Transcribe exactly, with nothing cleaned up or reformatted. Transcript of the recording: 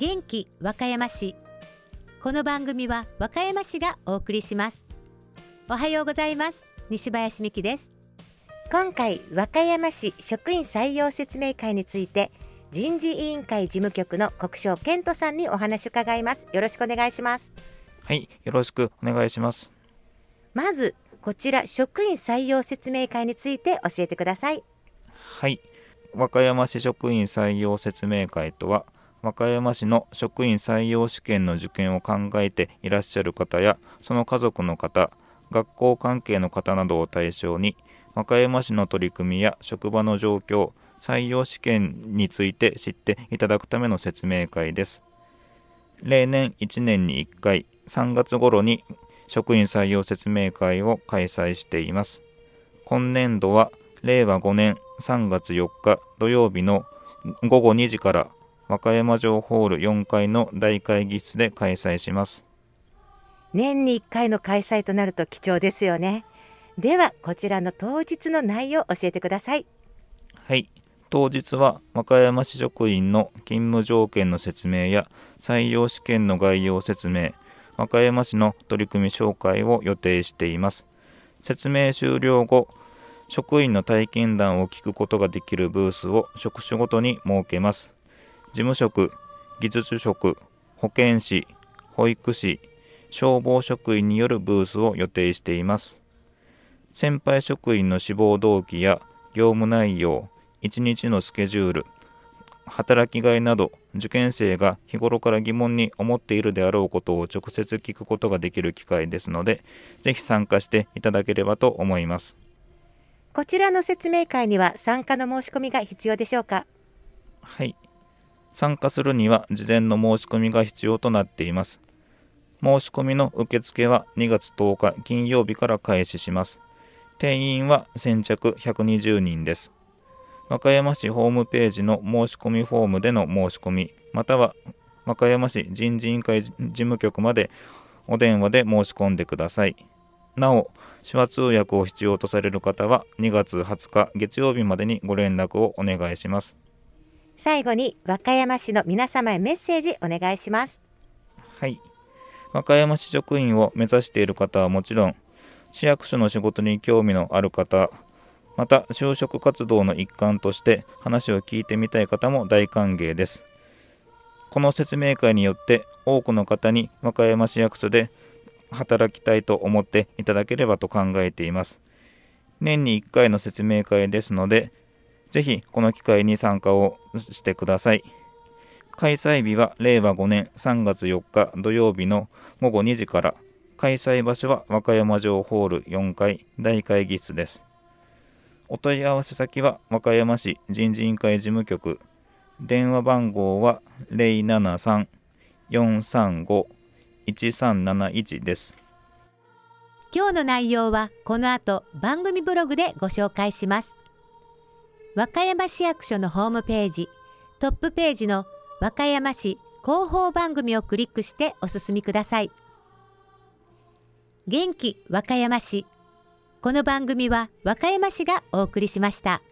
元気和歌山市。この番組は和歌山市がお送りします。おはようございます。西林美希です。 今回和歌山市職員採用説明会について人事委員会事務局の国生健人さんにお話を伺います。よろしくお願いします。 はい、よろしくお願いします。 まずこちら職員採用説明会について教えてください。 はい、和歌山市職員採用説明会とは、和歌山市の職員採用試験の受験を考えていらっしゃる方やその家族の方、学校関係の方などを対象に、和歌山市の取り組みや職場の状況、採用試験について知っていただくための説明会です。例年いちねんにいっかい、さんがつ頃に職員採用説明会を開催しています。今年度はれいわごねんさんがつよっか土曜日のごごにじから和歌山城ホールよんかいの大会議室で開催します。 年にいっかいの開催となると貴重ですよね。ではこちらの当日の内容を教えてください。 はい、当日は和歌山市職員の勤務条件の説明や採用試験の概要説明、和歌山市の取り組み紹介を予定しています。説明終了後、職員の体験談を聞くことができるブースを職種ごとに設けます。事務職、技術職、保健師、保育士、消防職員によるブースを予定しています。先輩職員の志望動機や業務内容、いちにちのスケジュール、働きがいなど、受験生が日頃から疑問に思っているであろうことを直接聞くことができる機会ですので、ぜひ参加していただければと思います。 こちらの説明会には参加の申し込みが必要でしょうか？ はい。参加するには事前の申し込みが必要となっています。申し込みの受付はにがつとおか金曜日から開始します。定員は先着ひゃくにじゅうにんです。和歌山市ホームページの申し込みフォームでの申し込み、または和歌山市人事委員会事務局までお電話で申し込んでください。なお、手話通訳を必要とされる方はにがつはつか月曜日までにご連絡をお願いします。 最後に和歌山市の皆様へメッセージお願いします。 はい。和歌山市職員を目指している方はもちろん、市役所の仕事に興味のある方、また就職活動の一環として話を聞いてみたい方も大歓迎です。この説明会によって多くの方に和歌山市役所で働きたいと思っていただければと考えています。年にいっかいの説明会ですので、ぜひこの機会に参加をしてください。開催日はれいわごねんさんがつよっか土曜日のごごにじから、開催場所は和歌山城ホールよんかい大会議室です。お問い合わせ先は和歌山市人事委員会事務局、電話番号は ゼロななさん よんさんご いちさんなないち です。 今日の内容はこの後番組ブログでご紹介します。和歌山市役所のホームページ、トップページの和歌山市広報番組をクリックしてお進みください。元気和歌山市。この番組は和歌山市がお送りしました。